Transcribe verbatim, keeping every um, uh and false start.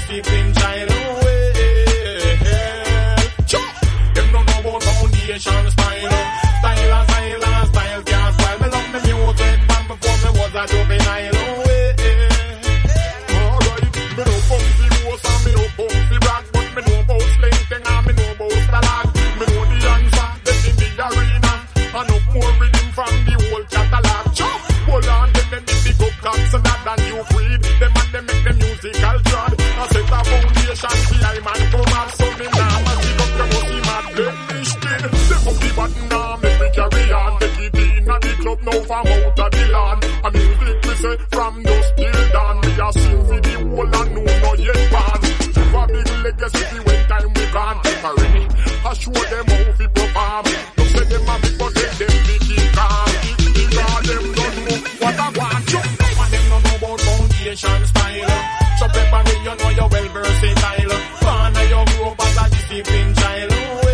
discipline child. Them don't know about foundation style. Style and style and style can't spoil. Me love me music man before me was a juvenile. Alright, me no come fi boast and me no come fi brag, but me know about slang thing and me know about stalag. Me know the answer, that's in the arena. And no more rhythm from the whole catalog. Chop, hold on, them them the big up cats and that and you breed. Them and them make the musical trod. I set a foundation fi I man come up, so me now must pick up your musty mad blemish kid. Step up the button now, make me carry on. Take it in at the club now from out of the land. And music we say from dusk till dawn. We are sing for the whole and no no yet pan. Give a big legacy when time we can't take a ring. I show them how we perform. No say them a big but take them big keep calm. Keep the guard them don't know what I want. Jump up and them don't know about foundation style. So prepare you know you're well versatile. Born and you grow up as a disciplined child.